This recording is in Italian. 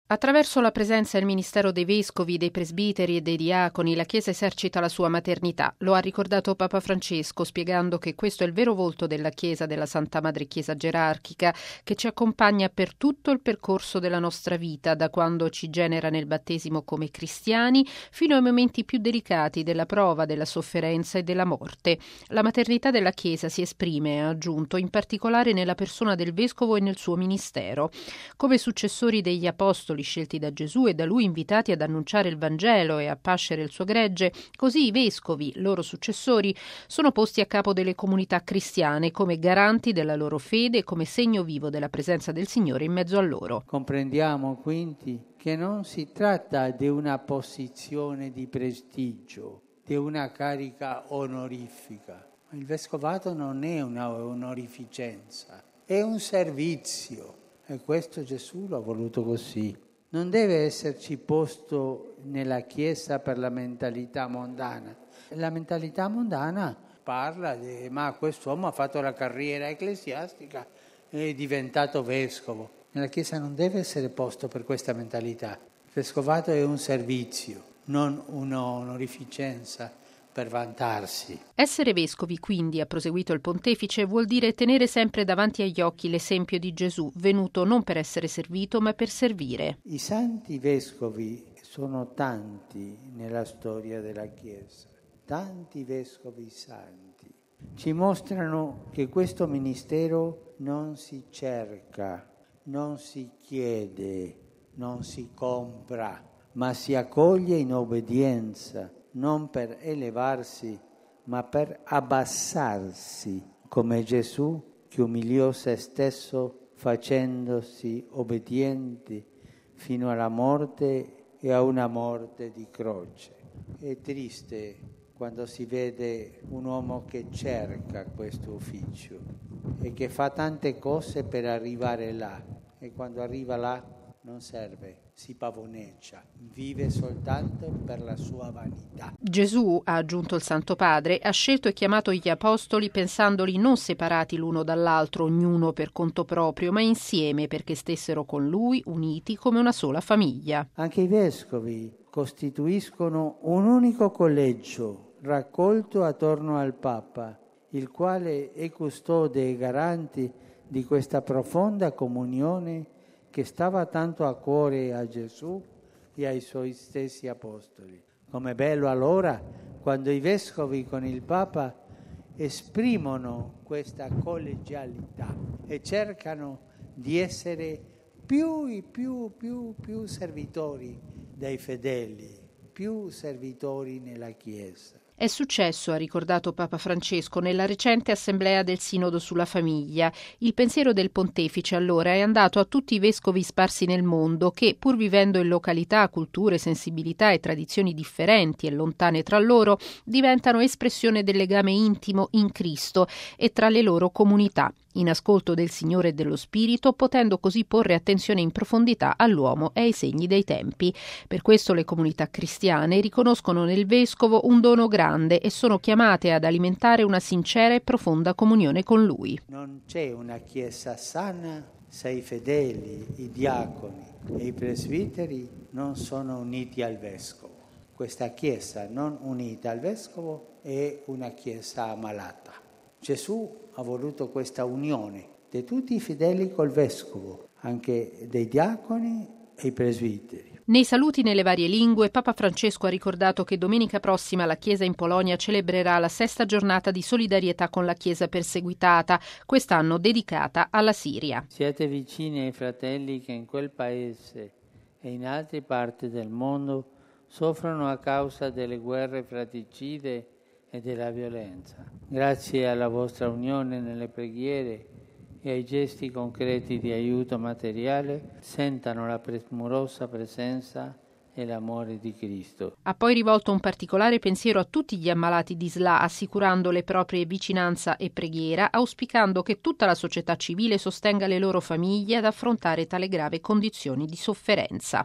Attraverso la presenza e il ministero dei vescovi, dei presbiteri e dei diaconi, la Chiesa esercita la sua maternità. Lo ha ricordato Papa Francesco, spiegando che questo è il vero volto della Chiesa, della Santa Madre Chiesa gerarchica, che ci accompagna per tutto il percorso della nostra vita, da quando ci genera nel battesimo come cristiani, fino ai momenti più delicati della prova, della sofferenza e della morte. La maternità della Chiesa si esprime, ha aggiunto, in particolare nella persona del vescovo e nel suo ministero. Come successori degli apostoli scelti da Gesù e da lui invitati ad annunciare il Vangelo e a pascere il suo gregge, così i vescovi, loro successori, sono posti a capo delle comunità cristiane come garanti della loro fede e come segno vivo della presenza del Signore in mezzo a loro. Comprendiamo quindi che non si tratta di una posizione di prestigio, di una carica onorifica. Il vescovato non è una onorificenza, è un servizio e questo Gesù l'ha voluto così. Non deve esserci posto nella Chiesa per la mentalità mondana. La mentalità mondana parla di ma quest'uomo ha fatto la carriera ecclesiastica e è diventato vescovo. Nella Chiesa non deve essere posto per questa mentalità. Il vescovato è un servizio, non un'onorificenza per vantarsi. Essere vescovi, quindi, ha proseguito il pontefice, vuol dire tenere sempre davanti agli occhi l'esempio di Gesù, venuto non per essere servito, ma per servire. I santi vescovi sono tanti nella storia della Chiesa, tanti vescovi santi. Ci mostrano che questo ministero non si cerca, non si chiede, non si compra, ma si accoglie in obbedienza. Non per elevarsi, ma per abbassarsi, come Gesù che umiliò se stesso facendosi obbediente fino alla morte e a una morte di croce. È triste quando si vede un uomo che cerca questo ufficio e che fa tante cose per arrivare là e quando arriva là non serve, si pavoneggia, vive soltanto per la sua vanità. Gesù, ha aggiunto il Santo Padre, ha scelto e chiamato gli apostoli pensandoli non separati l'uno dall'altro, ognuno per conto proprio, ma insieme perché stessero con lui, uniti come una sola famiglia. Anche i vescovi costituiscono un unico collegio raccolto attorno al Papa, il quale è custode e garante di questa profonda comunione che stava tanto a cuore a Gesù e ai suoi stessi apostoli. Com'è bello allora quando i vescovi con il Papa esprimono questa collegialità e cercano di essere più servitori dei fedeli, più servitori nella Chiesa. È successo, ha ricordato Papa Francesco, nella recente assemblea del Sinodo sulla famiglia. Il pensiero del pontefice allora è andato a tutti i vescovi sparsi nel mondo che, pur vivendo in località, culture, sensibilità e tradizioni differenti e lontane tra loro, diventano espressione del legame intimo in Cristo e tra le loro comunità, in ascolto del Signore e dello Spirito, potendo così porre attenzione in profondità all'uomo e ai segni dei tempi. Per questo le comunità cristiane riconoscono nel vescovo un dono grande e sono chiamate ad alimentare una sincera e profonda comunione con lui. Non c'è una Chiesa sana se i fedeli, i diaconi e i presbiteri non sono uniti al vescovo. Questa Chiesa non unita al vescovo è una Chiesa ammalata. Gesù ha voluto questa unione di tutti i fedeli col vescovo, anche dei diaconi e i presbiteri. Nei saluti nelle varie lingue, Papa Francesco ha ricordato che domenica prossima la Chiesa in Polonia celebrerà la 6ª giornata di solidarietà con la Chiesa perseguitata, quest'anno dedicata alla Siria. Siete vicini ai fratelli che in quel paese e in altre parti del mondo soffrono a causa delle guerre fratricide e della violenza. Grazie alla vostra unione nelle preghiere e ai gesti concreti di aiuto materiale, sentano la premurosa presenza e l'amore di Cristo. Ha poi rivolto un particolare pensiero a tutti gli ammalati di SLA, assicurando le proprie vicinanza e preghiera, auspicando che tutta la società civile sostenga le loro famiglie ad affrontare tale grave condizioni di sofferenza.